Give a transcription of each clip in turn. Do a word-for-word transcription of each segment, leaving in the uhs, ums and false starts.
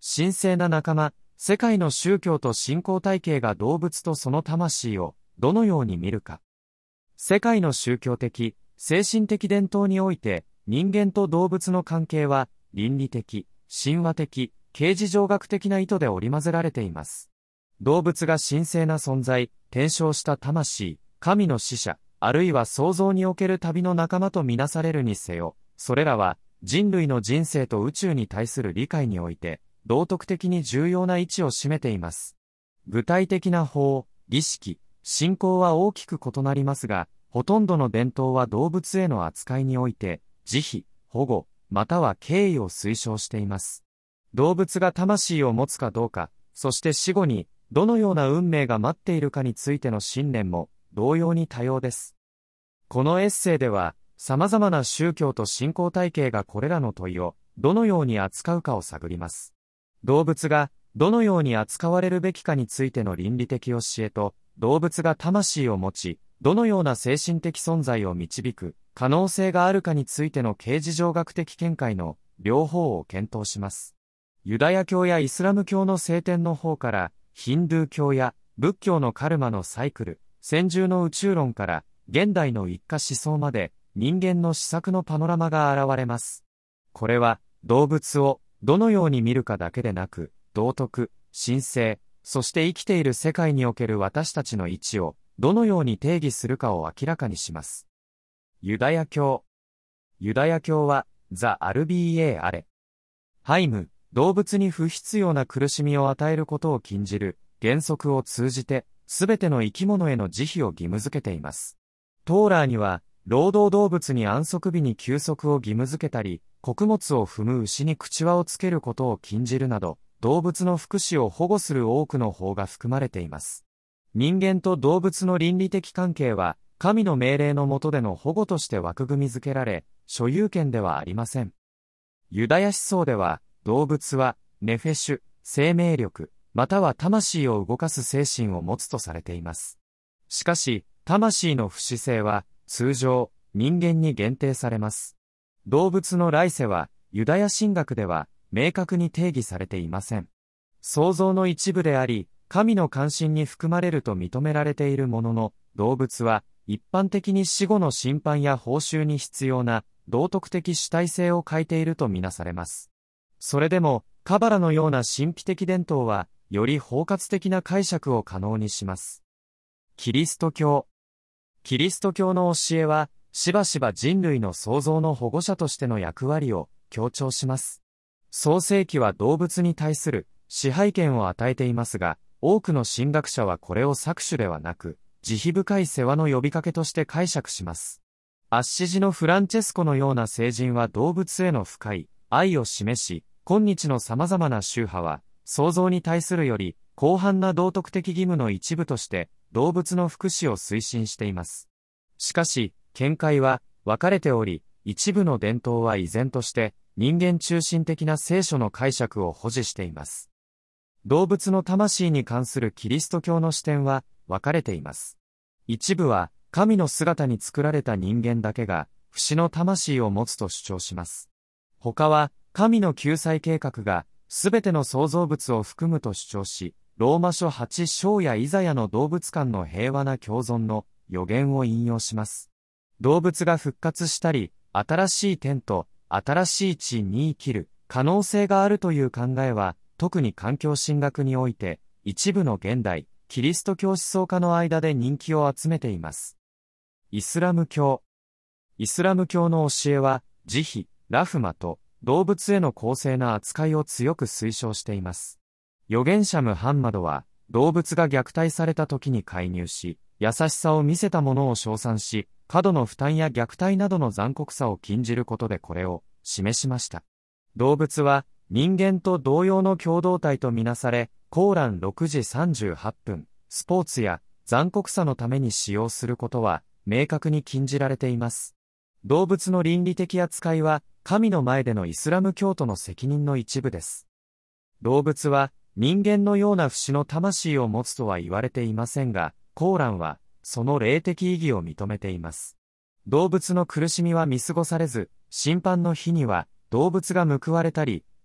神聖な仲間、世界の宗教と信仰体系が動物とその魂をどのように見るか。世界の宗教的、精神的伝統において、人間と動物の関係は、倫理的、神話的、形而上学的な意図で織り交ぜられています。動物が神聖な存在、転生した魂、神の使者、あるいは創造における旅の仲間とみなされるにせよ、それらは人類の人生と宇宙に対する理解において、道徳的に重要な位置を占めています。具体的な法、儀式、信仰は大きく異なりますが、ほとんどの伝統は動物への扱いにおいて、慈悲、保護、または敬意を推奨しています。動物が魂を持つかどうか、そして死後にどのような運命が待っているかについての信念も同様に多様です。このエッセイでは、様々な宗教と信仰体系がこれらの問いをどのように扱うかを探ります。動物がどのように扱われるべきかについての倫理的教えと、動物が魂を持ち、どのような精神的存在を導く可能性があるかについての形而上学的見解の両方を検討します。ユダヤ教やイスラム教の聖典の方から、ヒンドゥー教や仏教のカルマのサイクル、先住の宇宙論から現代の一家思想まで人間の思索のパノラマが現れます。これは動物をどのように見るかだけでなく、道徳、神聖、そして生きている世界における私たちの位置をどのように定義するかを明らかにします。ユダヤ教。ユダヤ教は、ザ・アルビーエー・アレ。ハイム、動物に不必要な苦しみを与えることを禁じる原則を通じて、すべての生き物への慈悲を義務付けています。トーラーには、労働動物に安息日に休息を義務付けたり、穀物を踏む牛に口輪をつけることを禁じるなど、動物の福祉を保護する多くの法が含まれています。人間と動物の倫理的関係は、神の命令の下での保護として枠組み付けられ、所有権ではありません。ユダヤ思想では、動物は、ネフェシュ、生命力、または魂を動かす精神を持つとされています。しかし、魂の不死性は、通常、人間に限定されます。動物の来世は、ユダヤ神学では、明確に定義されていません。創造の一部であり、神の関心に含まれると認められているものの、動物は、一般的に死後の審判や報酬に必要な、道徳的主体性を欠いているとみなされます。それでも、カバラのような神秘的伝統は、より包括的な解釈を可能にします。キリスト教。キリスト教の教えは、しばしば人類の創造の保護者としての役割を強調します。創世記は動物に対する支配権を与えていますが、多くの神学者はこれを搾取ではなく、慈悲深い世話の呼びかけとして解釈します。アッシジのフランチェスコのような聖人は動物への深い愛を示し、今日の様々な宗派は、創造に対するより広範な道徳的義務の一部として、動物の福祉を推進しています。しかし、見解は分かれており、一部の伝統は依然として人間中心的な聖書の解釈を保持しています。動物の魂に関するキリスト教の視点は分かれています。一部は神の姿に作られた人間だけが不死の魂を持つと主張します。他は神の救済計画がすべての創造物を含むと主張し、ローマ書はち章やイザヤの動物間の平和な共存の予言を引用します。動物が復活したり、新しい天と新しい地に生きる可能性があるという考えは、特に環境神学において、一部の現代、キリスト教思想家の間で人気を集めています。イスラム教。イスラム教の教えは、慈悲、ラフマと動物への公正な扱いを強く推奨しています。預言者ムハンマドは、動物が虐待された時に介入し、優しさを見せた者を称賛し、過度の負担や虐待などの残酷さを禁じることでこれを示しました。動物は人間と同様の共同体とみなされ、コーランろくじさんじゅうはっぷん、スポーツや残酷さのために使用することは明確に禁じられています。動物の倫理的扱いは神の前でのイスラム教徒の責任の一部です。動物は人間のような不死の魂を持つとは言われていませんが、コーランはその霊的意義を認めています。動物の苦しみは見過ごされず、審判の日には動物が報われたり、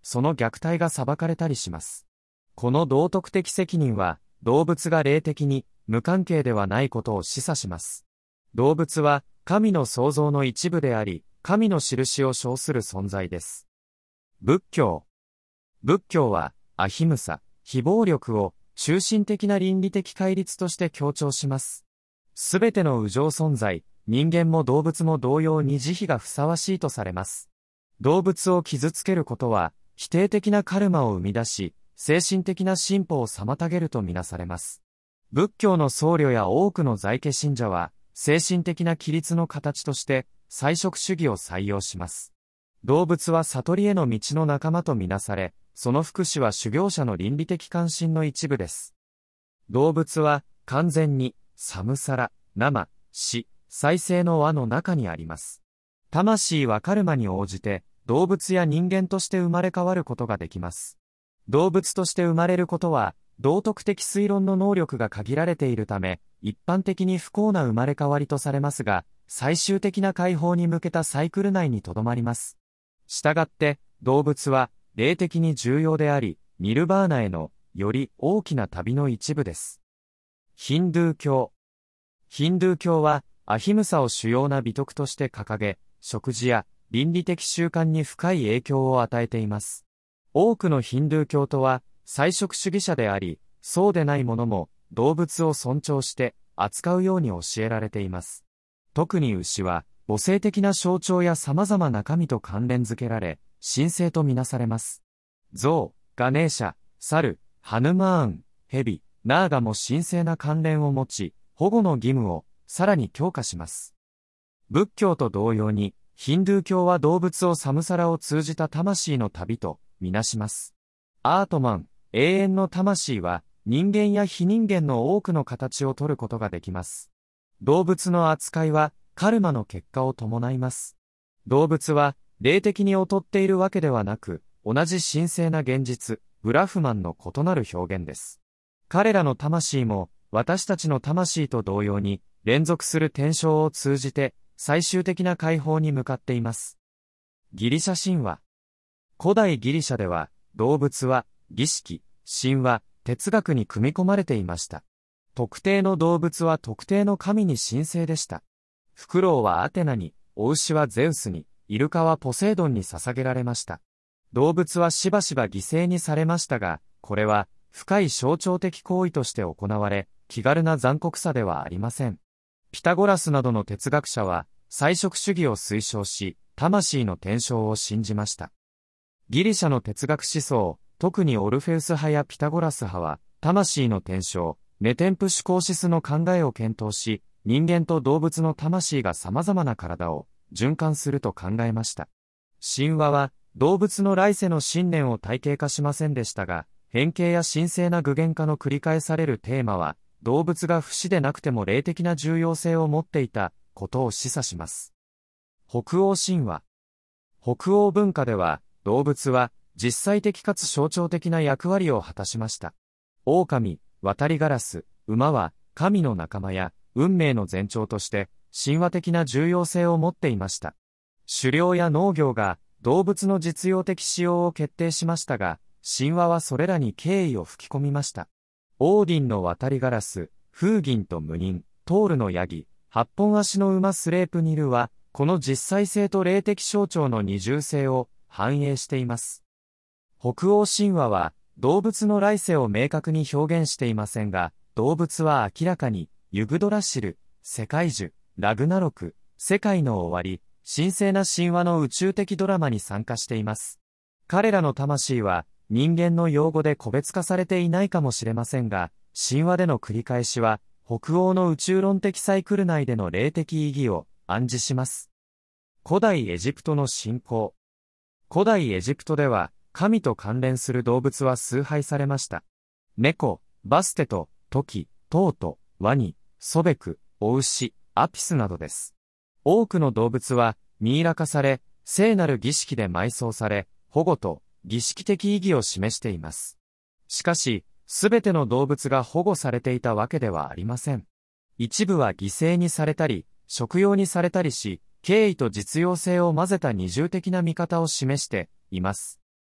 その虐待が裁かれたりします。この道徳的責任は、動物が霊的に無関係ではないことを示唆します。動物は神の創造の一部であり、神の印を称する存在です。仏教。仏教は、アヒムサ、非暴力を中心的な倫理的戒律として強調します。すべての有情存在、人間も動物も同様に慈悲がふさわしいとされます。動物を傷つけることは、否定的なカルマを生み出し、精神的な進歩を妨げるとみなされます。仏教の僧侶や多くの在家信者は、精神的な規律の形として、菜食主義を採用します。動物は悟りへの道の仲間とみなされ、その福祉は修行者の倫理的関心の一部です。動物は、完全に、サムサラ、生、死、再生の輪の中にあります。魂はカルマに応じて、動物や人間として生まれ変わることができます。動物として生まれることは、道徳的推論の能力が限られているため、一般的に不幸な生まれ変わりとされますが、最終的な解放に向けたサイクル内にとどまります。したがって、動物は、霊的に重要であり、ニルバーナへの、より大きな旅の一部です。ヒンドゥー教。ヒンドゥー教は、アヒムサを主要な美徳として掲げ、食事や倫理的習慣に深い影響を与えています。多くのヒンドゥー教徒は、菜食主義者であり、そうでない者も、動物を尊重して、扱うように教えられています。特に牛は、母性的な象徴や様々な神と関連づけられ、神聖とみなされます。象、ガネーシャ、猿、ハヌマーン、ヘビ、ナーガも神聖な関連を持ち、保護の義務をさらに強化します。仏教と同様に、ヒンドゥー教は動物をサムサラを通じた魂の旅とみなします。アートマン、永遠の魂は、人間や非人間の多くの形を取ることができます。動物の扱いは、カルマの結果を伴います。動物は、霊的に劣っているわけではなく、同じ神聖な現実、ブラフマンの異なる表現です。彼らの魂も、私たちの魂と同様に、連続する転生を通じて、最終的な解放に向かっています。ギリシャ神話。古代ギリシャでは、動物は、儀式、神話、哲学に組み込まれていました。特定の動物は特定の神に神聖でした。フクロウはアテナに、オウシはゼウスに、イルカはポセイドンに捧げられました。動物はしばしば犠牲にされましたが、これは深い象徴的行為として行われ、気軽な残酷さではありません。ピタゴラスなどの哲学者は、菜食主義を推奨し、魂の転生を信じました。ギリシャの哲学思想、特にオルフェウス派やピタゴラス派は、魂の転生、メテンプシュコーシスの考えを検討し、人間と動物の魂が様々な体を循環すると考えました。神話は、動物の来世の信念を体系化しませんでしたが、変形や神聖な具現化の繰り返されるテーマは、動物が不死でなくても霊的な重要性を持っていたことを示唆します。北欧神話。北欧文化では、動物は実際的かつ象徴的な役割を果たしました。狼、渡りガラス、馬は神の仲間や運命の前兆として神話的な重要性を持っていました。狩猟や農業が動物の実用的使用を決定しましたが、神話はそれらに敬意を吹き込みました。オーディンの渡りガラス、フーギンとムニン、トールのヤギ、八本足の馬スレープニルは、この実際性と霊的象徴の二重性を反映しています。北欧神話は、動物の来世を明確に表現していませんが、動物は明らかに、ユグドラシル、世界樹、ラグナロク、世界の終わり、神聖な神話の宇宙的ドラマに参加しています。彼らの魂は、人間の用語で個別化されていないかもしれませんが、神話での繰り返しは、北欧の宇宙論的サイクル内での霊的意義を暗示します。古代エジプトの信仰。古代エジプトでは、神と関連する動物は崇拝されました。猫、バステト、トキ、トウト、ワニ、ソベク、オウシ、アピスなどです。多くの動物は、ミイラ化され、聖なる儀式で埋葬され、保護と儀式的意義を示しています。しかし、すべての動物が保護されていたわけではありません。一部は犠牲にされたり、食用にされたりし、敬意と実用性を混ぜた二重的な見方を示しています。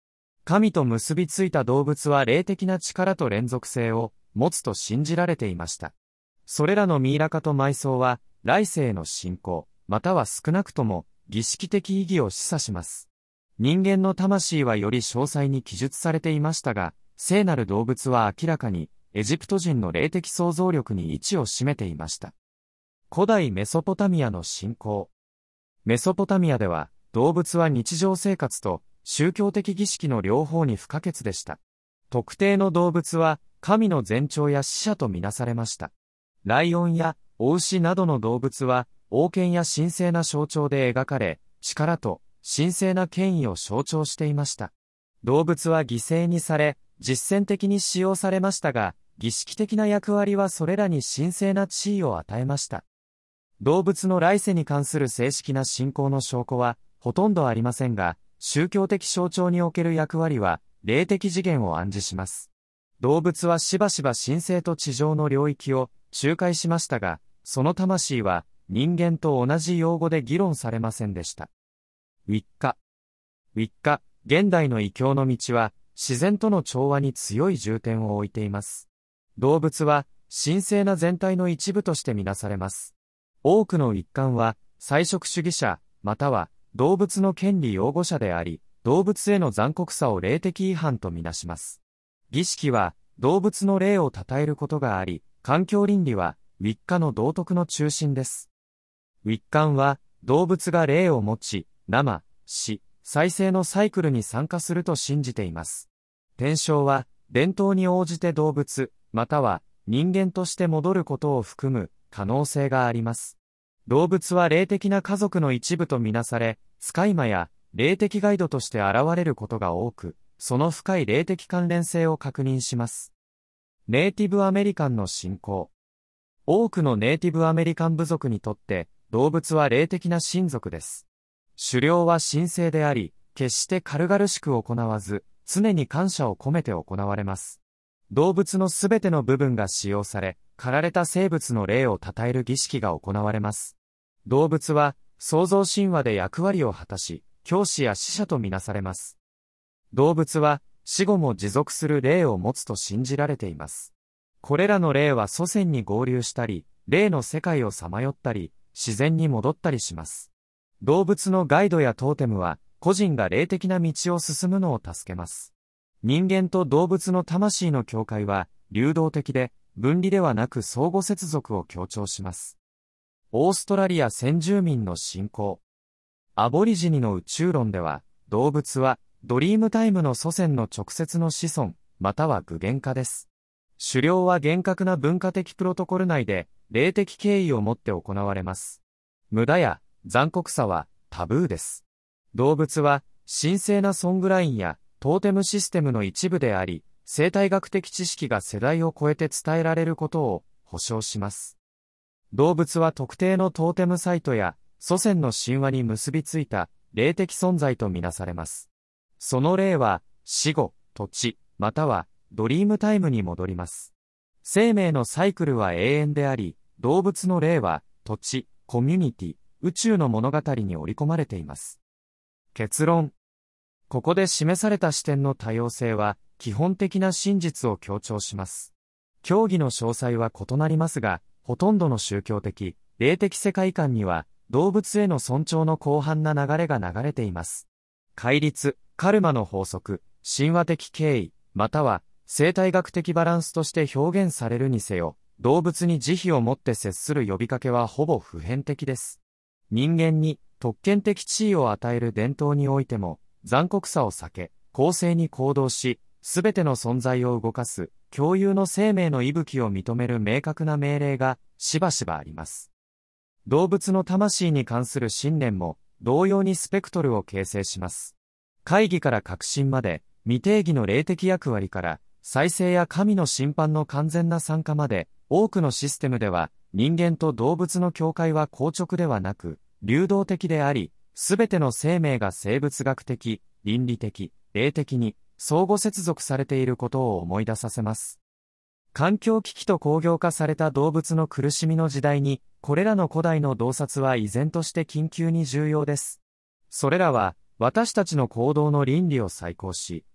神と結びついた動物は霊的な力と連続性を持つと信じられていました。それらのミイラ化と埋葬は、来世への信仰、または少なくとも儀式的意義を示唆します。人間の魂はより詳細に記述されていましたが、聖なる動物は明らかにエジプト人の霊的想像力に位置を占めていました。古代メソポタミアの信仰。メソポタミアでは、動物は日常生活と宗教的儀式の両方に不可欠でした。特定の動物は神の前兆や使者とみなされました。ライオンや雄牛などの動物は王権や神聖な象徴で描かれ、力と神聖な権威を象徴していました。動物は犠牲にされ、実践的に使用されましたが、儀式的な役割はそれらに神聖な地位を与えました。動物の来世に関する正式な信仰の証拠はほとんどありませんが、宗教的象徴における役割は霊的次元を暗示します。動物はしばしば神聖と地上の領域を仲介しましたが、その魂は人間と同じ用語で議論されませんでした。ウィッカ。ウィッカ、現代の異教の道は自然との調和に強い重点を置いています。動物は神聖な全体の一部としてみなされます。多くのウィッカンは菜食主義者、または動物の権利擁護者であり、動物への残酷さを霊的違反とみなします。儀式は動物の霊を称えることがあり、環境倫理はウィッカの道徳の中心です。ウィッカンは動物が霊を持ち、生、死、再生のサイクルに参加すると信じています。天正は伝統に応じて動物、または人間として戻ることを含む可能性があります。動物は霊的な家族の一部とみなされ、使い魔や霊的ガイドとして現れることが多く、その深い霊的関連性を確認します。ネイティブアメリカンの信仰。多くのネイティブアメリカン部族にとって、動物は霊的な親族です。狩猟は神聖であり、決して軽々しく行わず、常に感謝を込めて行われます。動物のすべての部分が使用され、狩られた生物の霊を称える儀式が行われます。動物は創造神話で役割を果たし、教師や使者とみなされます。動物は死後も持続する霊を持つと信じられています。これらの霊は祖先に合流したり、霊の世界をさまよったり、自然に戻ったりします。動物のガイドやトーテムは、個人が霊的な道を進むのを助けます。人間と動物の魂の境界は、流動的で、分離ではなく相互接続を強調します。オーストラリア先住民の信仰。アボリジニの宇宙論では、動物はドリームタイムの祖先の直接の子孫、または具現化です。狩猟は厳格な文化的プロトコル内で、霊的敬意をもって行われます。無駄や残酷さはタブーです。動物は神聖なソングラインやトーテムシステムの一部であり、生態学的知識が世代を超えて伝えられることを保証します。動物は特定のトーテムサイトや祖先の神話に結びついた霊的存在とみなされます。その霊は死後、土地、またはドリームタイムに戻ります。生命のサイクルは永遠であり、動物の霊は土地、コミュニティ、宇宙の物語に織り込まれています。結論。ここで示された視点の多様性は基本的な真実を強調します。教義の詳細は異なりますが、ほとんどの宗教的、霊的世界観には動物への尊重の広範な流れが流れています。戒律、カルマの法則、神話的敬意、または生態学的バランスとして表現されるにせよ、動物に慈悲を持って接する呼びかけはほぼ普遍的です。人間に特権的地位を与える伝統においても、残酷さを避け、公正に行動し、すべての存在を動かす、共有の生命の息吹を認める明確な命令がしばしばあります。動物の魂に関する信念も、同様にスペクトルを形成します。懐疑から確信まで、未定義の霊的役割から、再生や神の審判の完全な参加まで、多くのシステムでは、人間と動物の境界は硬直ではなく、流動的であり、すべての生命が生物学的、倫理的、霊的に相互接続されていることを思い出させます。環境危機と工業化された動物の苦しみの時代に、これらの古代の洞察は依然として緊急に重要です。それらは、私たちの行動の倫理を再考し、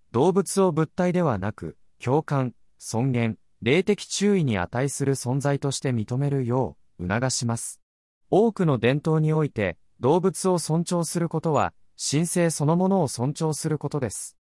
動物を物体ではなく、共感、尊厳、霊的注意に値する存在として認めるよう促します。多くの伝統において、動物を尊重することは、神性そのものを尊重することです。